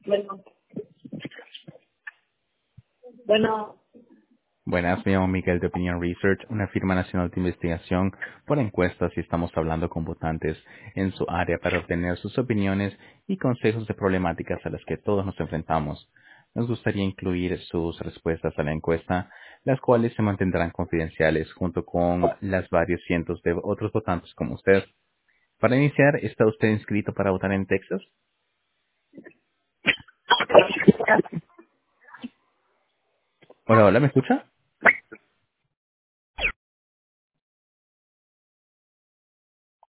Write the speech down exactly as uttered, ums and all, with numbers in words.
Bueno, bueno, Buenas, me llamo Miguel de Opinion Research, una firma nacional de investigación por encuestas y estamos hablando con votantes en su área para obtener sus opiniones y consejos de problemáticas a las que todos nos enfrentamos. Nos gustaría incluir sus respuestas a la encuesta, las cuales se mantendrán confidenciales junto con las varios cientos de otros votantes como usted. Para iniciar, ¿está usted inscrito para votar en Texas? Hola, hola, ¿me escucha?